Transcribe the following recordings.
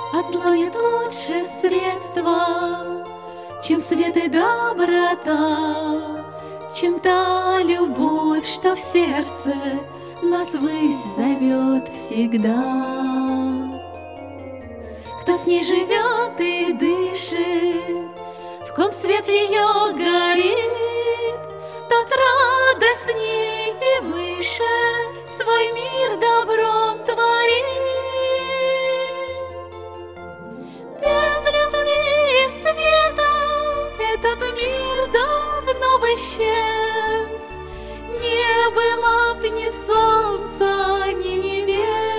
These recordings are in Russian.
От зла нет лучше средства, чем свет и доброта, чем та любовь, что в сердце нас ввысь зовет всегда. Кто с ней живет и дышит, в ком свет ее горит, тот радостней и выше свой мир добром творит. Без любви и света этот мир давно бы исчез, не было б ни солнца, ни небес.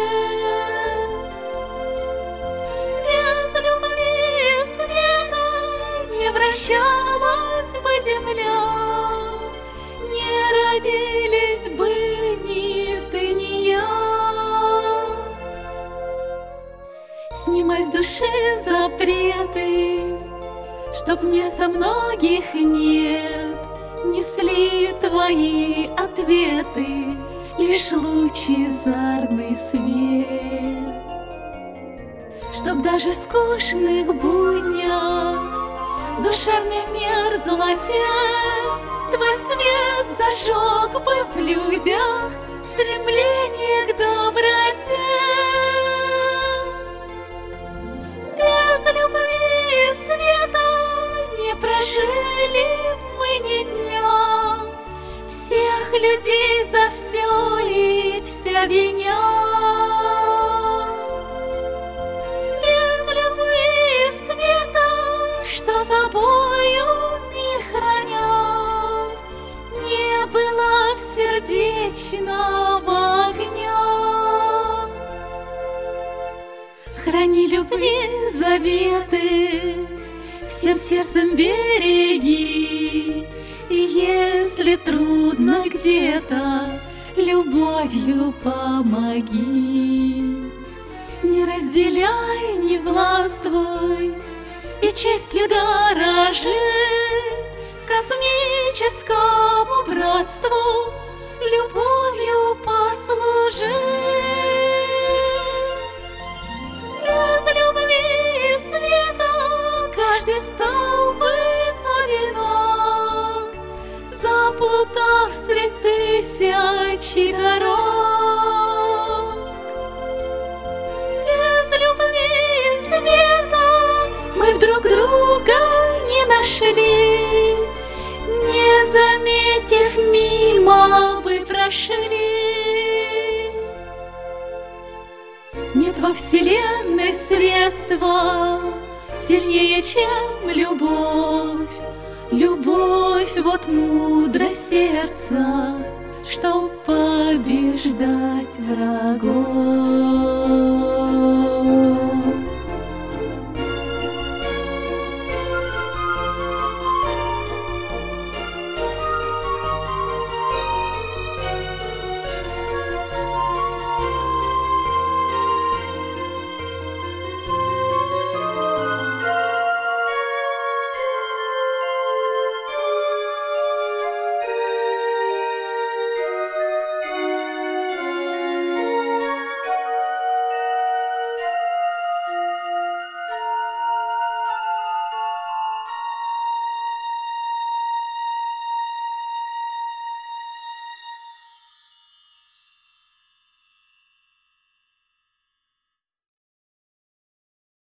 Без любви и света не вращалась бы земля, не родились бы ни ты, ни я. Снимай с души запреты, чтоб вместо многих нет несли твои ответы лишь лучезарный свет. Чтоб даже в скучных буднях душевный мир золотел, твой свет зажег бы в людях стремление к доброте. Без любви и света не прожили мы ни дня, всех людей за все и вся виня. Без любви и света, что собою мир хранят, не было б сердечного огня. Храни любви заветы, всем сердцем береги, и если трудно где-то, любовью помоги. Не разделяй, не властвуй, и честью дорожи, космическому братству любовью послужи. Без любви и света каждый стал бы одинок, заплутав средь тысячи дорог. Без любви и света мы друг друга не нашли, не заметив, мимо бы прошли. Нет во вселенной средства сильнее, чем любовь. Любовь — вот мудрость сердца, чтоб побеждать врагов.